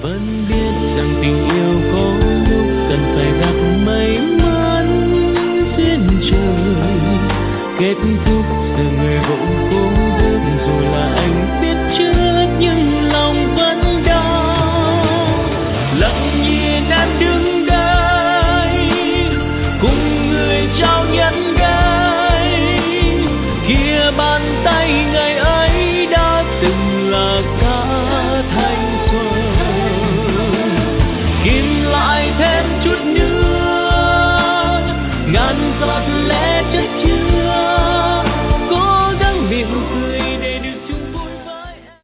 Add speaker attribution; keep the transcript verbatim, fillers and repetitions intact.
Speaker 1: vẫn biết rằng tình yêu có lúc cần phải gặp may mắn duyên trời kết thúc